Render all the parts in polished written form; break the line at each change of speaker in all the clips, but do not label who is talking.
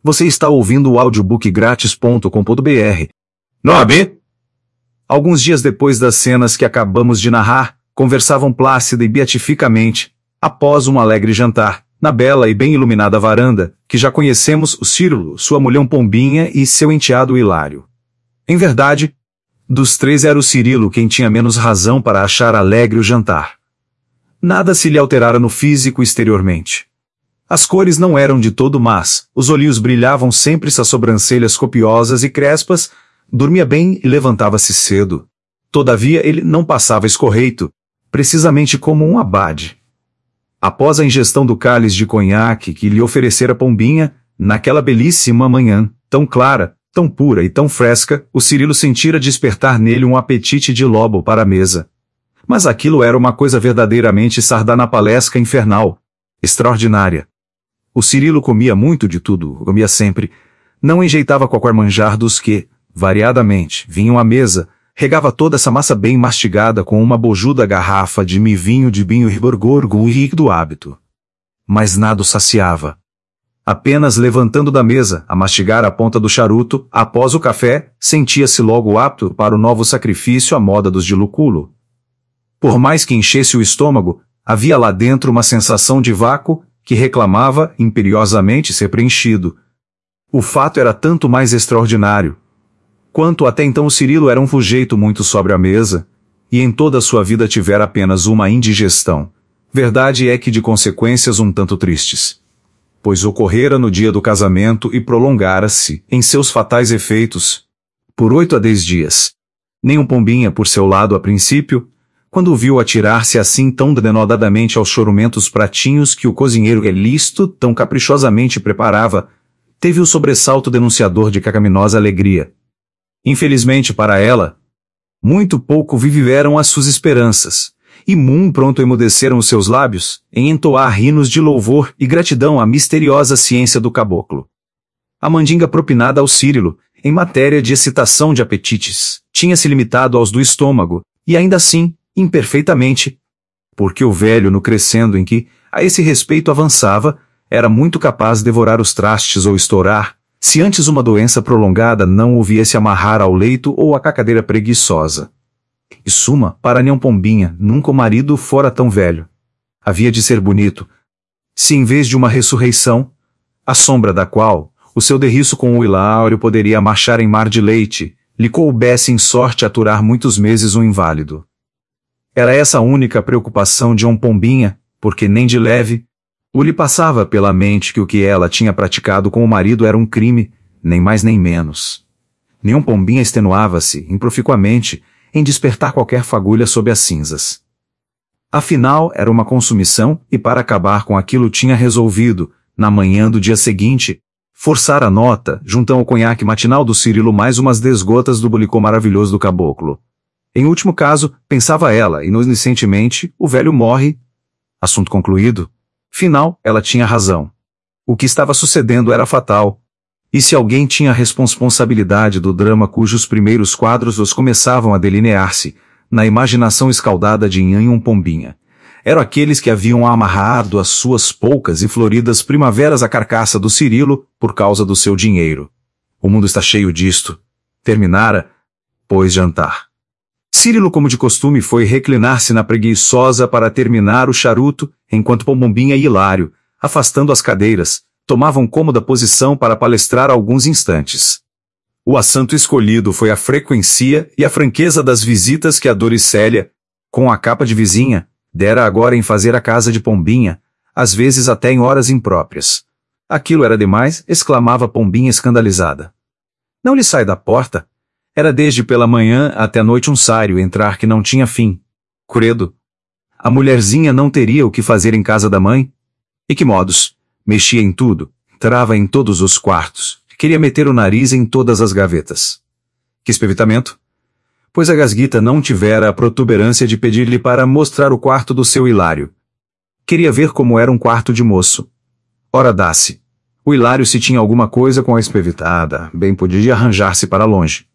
Você está ouvindo o audiobookgratis.com.br. Nobe! Alguns dias depois das cenas que acabamos de narrar, conversavam plácida e beatificamente, após um alegre jantar, na bela e bem iluminada varanda, que já conhecemos o Círilo, sua mulher Pombinha e seu enteado Hilário. Em verdade, dos três era o Cirilo quem tinha menos razão para achar alegre o jantar. Nada se lhe alterara no físico exteriormente. As cores não eram de todo más, os olhinhos brilhavam sempre, suas sobrancelhas copiosas e crespas, dormia bem e levantava-se cedo. Todavia ele não passava escorreito, precisamente como um abade. Após a ingestão do cálice de conhaque que lhe oferecera Pombinha, naquela belíssima manhã, tão clara, tão pura e tão fresca, o Cirilo sentira despertar nele um apetite de lobo para a mesa. Mas aquilo era uma coisa verdadeiramente sardanapalesca infernal, extraordinária. O Cirilo comia muito de tudo, comia sempre, não enjeitava qualquer manjar dos que, variadamente, vinham à mesa, regava toda essa massa bem mastigada com uma bojuda garrafa de vinho de binho riborgorgo e do hábito. Mas nada o saciava. Apenas levantando da mesa, a mastigar a ponta do charuto, após o café, sentia-se logo apto para o novo sacrifício à moda dos de Luculo. Por mais que enchesse o estômago, havia lá dentro uma sensação de vácuo que reclamava imperiosamente ser preenchido. O fato era tanto mais extraordinário, quanto até então o Cirilo era um sujeito muito sobre a mesa, e em toda a sua vida tivera apenas uma indigestão. Verdade é que de consequências um tanto tristes. Pois ocorrera no dia do casamento e prolongara-se, em seus fatais efeitos, por 8 a 10 dias. Nem Pombinha por seu lado a princípio, quando o viu atirar-se assim tão denodadamente aos chorumentos pratinhos que o cozinheiro Elisto tão caprichosamente preparava, teve o sobressalto denunciador de cacaminosa alegria. Infelizmente para ela, muito pouco viveram as suas esperanças, e pronto emudeceram os seus lábios, em entoar hinos de louvor e gratidão à misteriosa ciência do caboclo. A mandinga propinada ao Cirilo, em matéria de excitação de apetites, tinha-se limitado aos do estômago, e ainda assim, imperfeitamente, porque o velho, no crescendo em que, a esse respeito avançava, era muito capaz de devorar os trastes ou estourar, se antes uma doença prolongada não o viesse amarrar ao leito ou à cacadeira preguiçosa. E suma, para Nhão Pombinha, nunca o marido fora tão velho. Havia de ser bonito. Se em vez de uma ressurreição, a sombra da qual, o seu derriço com o Hilário poderia marchar em mar de leite, lhe coubesse em sorte aturar muitos meses um inválido. Era essa a única preocupação de Pombinha, porque nem de leve o lhe passava pela mente que o que ela tinha praticado com o marido era um crime, nem mais nem menos. Nhão Pombinha extenuava-se, improficuamente, em despertar qualquer fagulha sob as cinzas. Afinal, era uma consumição, e para acabar com aquilo tinha resolvido, na manhã do dia seguinte, forçar a nota, juntão ao conhaque matinal do Cirilo mais umas 10 gotas do bulicô maravilhoso do caboclo. Em último caso, pensava ela, inocentemente, o velho morre. Assunto concluído. Final, ela tinha razão. O que estava sucedendo era fatal. E se alguém tinha a responsabilidade do drama cujos primeiros quadros os começavam a delinear-se, na imaginação escaldada de Nhão Pombinha, eram aqueles que haviam amarrado as suas poucas e floridas primaveras à carcaça do Cirilo por causa do seu dinheiro. O mundo está cheio disto. Terminara, pois, jantar. Cirilo, como de costume, foi reclinar-se na preguiçosa para terminar o charuto, enquanto Pombinha e Hilário, afastando as cadeiras, tomavam cômoda posição para palestrar alguns instantes. O assunto escolhido foi a frequência e a franqueza das visitas que a Doricélia, com a capa de vizinha, dera agora em fazer a casa de Pombinha, às vezes até em horas impróprias. Aquilo era demais, exclamava Pombinha escandalizada. Não lhe sai da porta? Era desde pela manhã até a noite um sário entrar que não tinha fim. Credo. A mulherzinha não teria o que fazer em casa da mãe? E que modos? Mexia em tudo, entrava em todos os quartos, queria meter o nariz em todas as gavetas. Que espevitamento? Pois a gasguita não tivera a protuberância de pedir-lhe para mostrar o quarto do seu Hilário. Queria ver como era um quarto de moço. Ora dá-se. O Hilário, se tinha alguma coisa com a espevitada, bem podia arranjar-se para longe.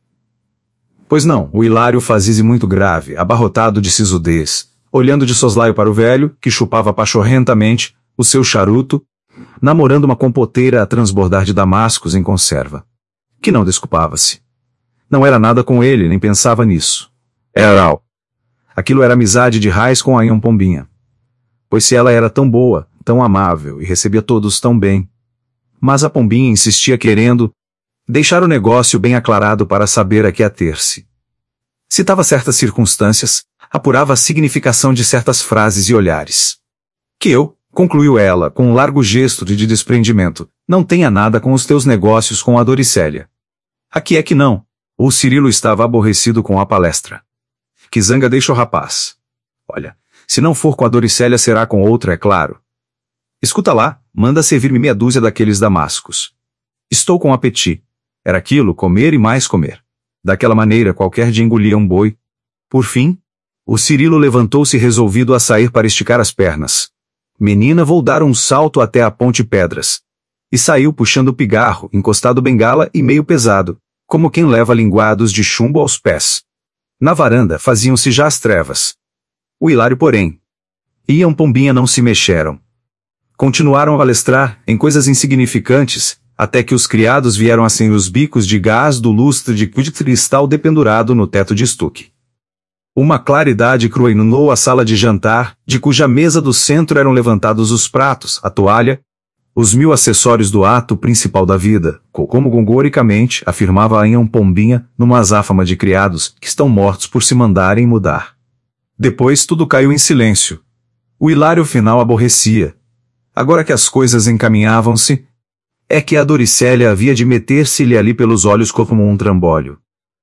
Pois não, o Hilário fazia-se muito grave, abarrotado de sisudez, olhando de soslaio para o velho, que chupava pachorrentamente o seu charuto, namorando uma compoteira a transbordar de damascos em conserva. Que não desculpava-se. Não era nada com ele, nem pensava nisso. Era. Aquilo era amizade de raiz com a Ian Pombinha. Pois se ela era tão boa, tão amável e recebia todos tão bem. Mas a Pombinha insistia querendo deixar o negócio bem aclarado para saber a que ater-se. Citava certas circunstâncias, apurava a significação de certas frases e olhares. Que eu, concluiu ela, com um largo gesto de desprendimento, não tenha nada com os teus negócios com a Doricélia. Aqui é que não. O Cirilo estava aborrecido com a palestra. Que zanga deixa o rapaz. Olha, se não for com a Doricélia será com outra, é claro. Escuta lá, manda servir-me meia dúzia daqueles damascos. Estou com apetite. Era aquilo, comer e mais comer. Daquela maneira qualquer dia engolia um boi. Por fim, o Cirilo levantou-se resolvido a sair para esticar as pernas. Menina, vou dar um salto até a Ponte Pedras. E saiu puxando o pigarro, encostado bengala e meio pesado, como quem leva linguados de chumbo aos pés. Na varanda faziam-se já as trevas. O Hilário, porém, e Ian Pombinha não se mexeram. Continuaram a palestrar em coisas insignificantes, até que os criados vieram acender os bicos de gás do lustre de cristal dependurado no teto de estuque. Uma claridade crua inundou a sala de jantar, de cuja mesa do centro eram levantados os pratos, a toalha, os 1000 acessórios do ato principal da vida, como gongoricamente afirmava a Ian Pombinha numa azáfama de criados que estão mortos por se mandarem mudar. Depois tudo caiu em silêncio. O Hilário final aborrecia. Agora que as coisas encaminhavam-se, é que a Doricélia havia de meter-se-lhe ali pelos olhos como um trambolho.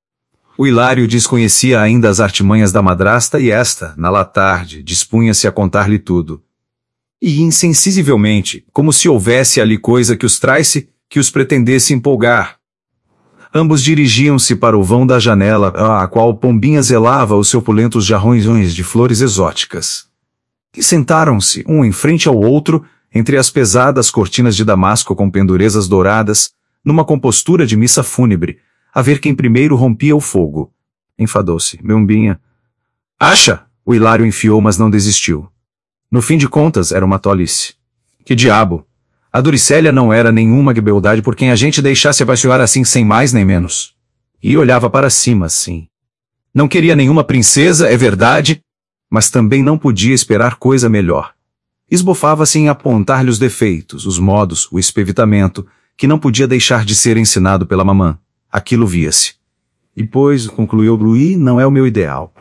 O Hilário desconhecia ainda as artimanhas da madrasta e esta, na lá tarde, dispunha-se a contar-lhe tudo. E insensivelmente, como se houvesse ali coisa que os traisse, que os pretendesse empolgar. Ambos dirigiam-se para o vão da janela, a qual Pombinha zelava os seus opulentos jarrões de flores exóticas. E sentaram-se, um em frente ao outro, entre as pesadas cortinas de damasco com pendurezas douradas, numa compostura de missa fúnebre, a ver quem primeiro rompia o fogo. Enfadou-se, Pombinha. Acha! O Hilário enfiou, mas não desistiu. No fim de contas, era uma tolice. Que diabo! A Doricélia não era nenhuma beldade por quem a gente deixasse apaixonar assim sem mais nem menos. E olhava para cima, sim. Não queria nenhuma princesa, é verdade, mas também não podia esperar coisa melhor. Esbofava-se em apontar-lhe os defeitos, os modos, o espevitamento, que não podia deixar de ser ensinado pela mamã. Aquilo via-se. E pois, concluiu Luí, não é o meu ideal.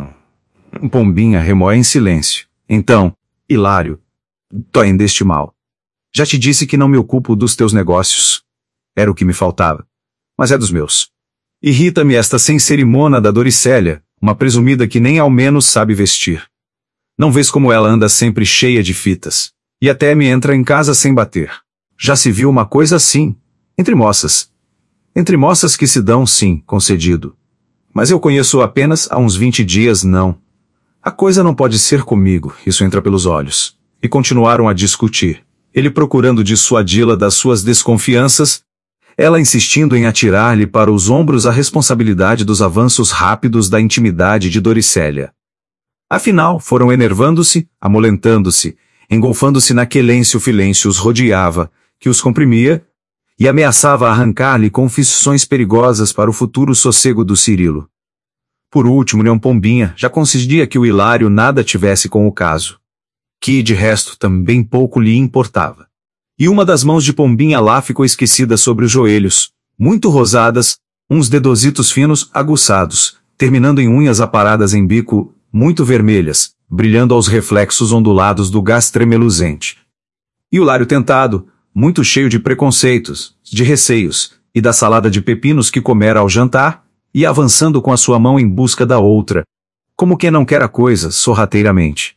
Pombinha remoé em silêncio. Então, Hilário, doem deste mal. Já te disse que não me ocupo dos teus negócios. Era o que me faltava. Mas é dos meus. Irrita-me esta sem cerimônia da Doricélia, uma presumida que nem ao menos sabe vestir. Não vês como ela anda sempre cheia de fitas, e até me entra em casa sem bater. Já se viu uma coisa assim, entre moças. Entre moças que se dão, sim, concedido. Mas eu conheço apenas há uns 20 dias, não. A coisa não pode ser comigo, isso entra pelos olhos. E continuaram a discutir. Ele procurando dissuadi-la das suas desconfianças, ela insistindo em atirar-lhe para os ombros a responsabilidade dos avanços rápidos da intimidade de Doricélia. Afinal, foram enervando-se, amolentando-se, engolfando-se naquele silêncio os rodeava, que os comprimia, e ameaçava arrancar-lhe confissões perigosas para o futuro sossego do Cirilo. Por último, Ian Pombinha já concedia que o Hilário nada tivesse com o caso. Que, de resto, também pouco lhe importava. E uma das mãos de Pombinha lá ficou esquecida sobre os joelhos, muito rosadas, uns dedositos finos, aguçados, terminando em unhas aparadas em bico, muito vermelhas, brilhando aos reflexos ondulados do gás tremeluzente. E o Hilário tentado, muito cheio de preconceitos, de receios, e da salada de pepinos que comera ao jantar, ia avançando com a sua mão em busca da outra, como quem não quer a coisa, sorrateiramente.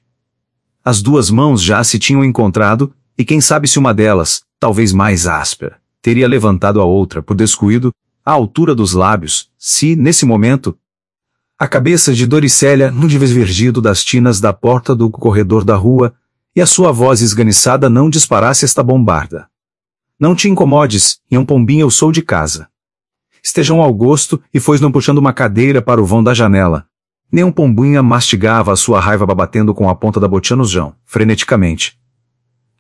As duas mãos já se tinham encontrado, e quem sabe se uma delas, talvez mais áspera, teria levantado a outra por descuido, à altura dos lábios, se, nesse momento, a cabeça de Doricélia não tivesse vergido das tinas da porta do corredor da rua, e a sua voz esganiçada não disparasse esta bombarda. Não te incomodes, Ian Pombinha, eu sou de casa. Estejam ao gosto, e foi não puxando uma cadeira para o vão da janela. Ian Pombinha mastigava a sua raiva babatendo com a ponta da botina no chão, freneticamente.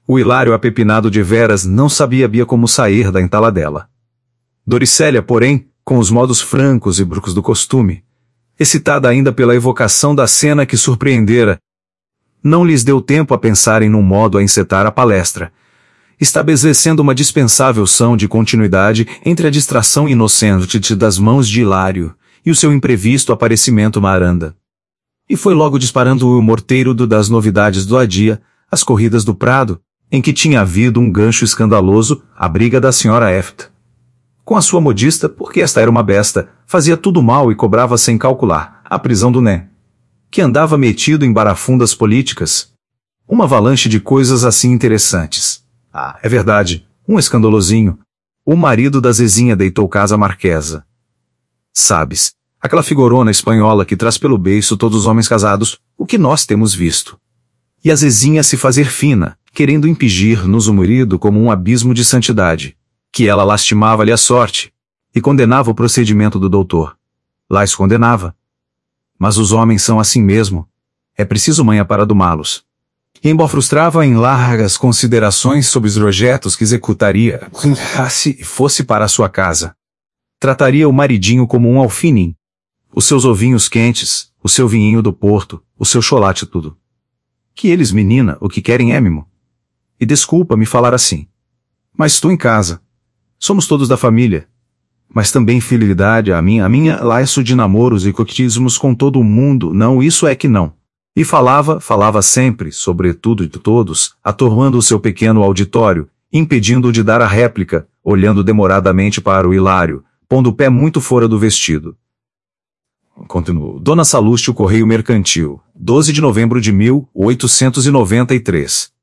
O Hilário, apepinado de veras, não sabia como sair da entaladela. Doricélia, porém, com os modos francos e bruscos do costume, excitada ainda pela evocação da cena que surpreendera, não lhes deu tempo a pensarem num modo a encetar a palestra, estabelecendo uma dispensável ação de continuidade entre a distração inocente das mãos de Hilário e o seu imprevisto aparecimento na aranda. E foi logo disparando o morteiro das novidades do dia, as corridas do Prado, em que tinha havido um gancho escandaloso, a briga da senhora Eft. Com a sua modista, porque esta era uma besta, fazia tudo mal e cobrava sem calcular, a prisão do Né, que andava metido em barafundas políticas. Uma avalanche de coisas assim interessantes. Ah, é verdade, um escandalosinho. O marido da Zezinha deitou casa à marquesa. Sabes, aquela figurona espanhola que traz pelo beiço todos os homens casados, o que nós temos visto. E a Zezinha se fazer fina, querendo impingir-nos o marido como um abismo de santidade, que ela lastimava-lhe a sorte, e condenava o procedimento do doutor. Lá os condenava. Mas os homens são assim mesmo. É preciso manha para domá-los. E embora frustrava em largas considerações sobre os projetos que executaria, se fosse para a sua casa. Trataria o maridinho como um alfinim. Os seus ovinhos quentes, o seu vinhinho do Porto, o seu chocolate tudo. Que eles, menina, o que querem é mimo. E desculpa-me falar assim. Mas estou em casa. Somos todos da família. Mas também fidelidade a minha laço de namoros e coquetismos com todo o mundo, não, isso é que não. E falava sempre, sobretudo de todos, atormando o seu pequeno auditório, impedindo-o de dar a réplica, olhando demoradamente para o Hilário, pondo o pé muito fora do vestido. Continuou. Dona Salúste, o Correio Mercantil, 12 de novembro de 1893.